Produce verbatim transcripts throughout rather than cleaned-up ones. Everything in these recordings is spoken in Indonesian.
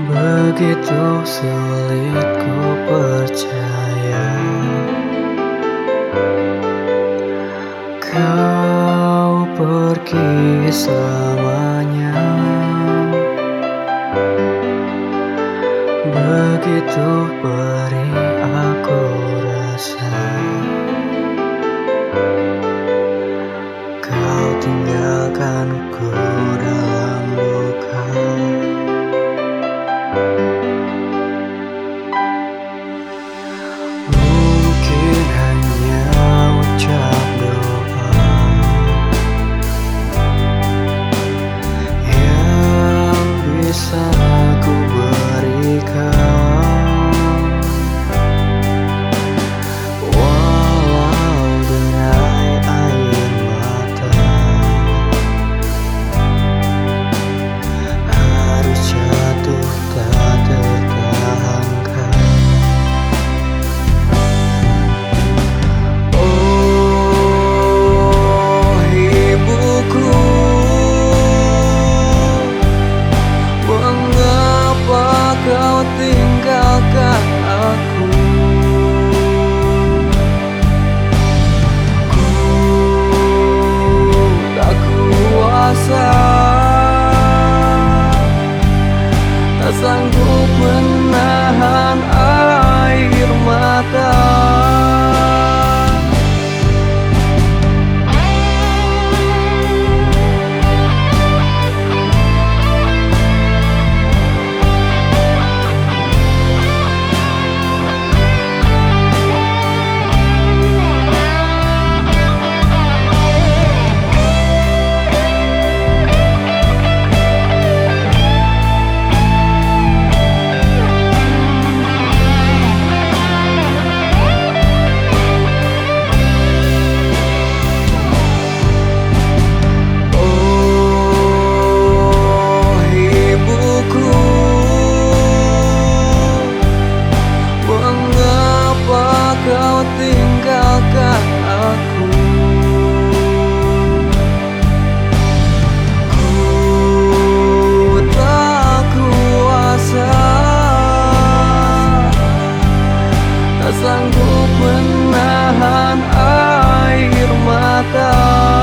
Begitu sulit ku percaya kau pergi selamanya. Begitu perih aku rasa kau tinggalkanku dalam luka. Mungkin hanya ucap doa yang bisa ku berikan, walau derai air mata harus jatuh tak tertahankan. Oh ibuku, mengapa kau tinggalkan aku? Ku tak kuasa, tak sanggup menahan air mata. Kau tinggalkan aku. Ku tak kuasa, tak sanggup menahan air mata.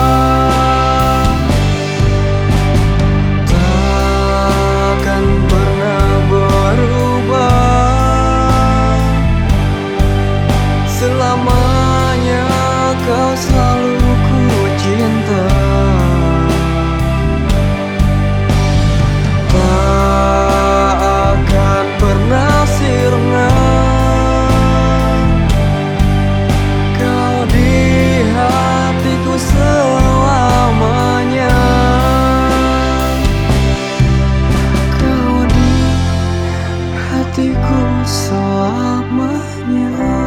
Takkan pernah berubah, selamanya kau selalu ku cinta. Tak akan pernah sirna kau di hatiku selamanya. Kau di hatiku selamanya.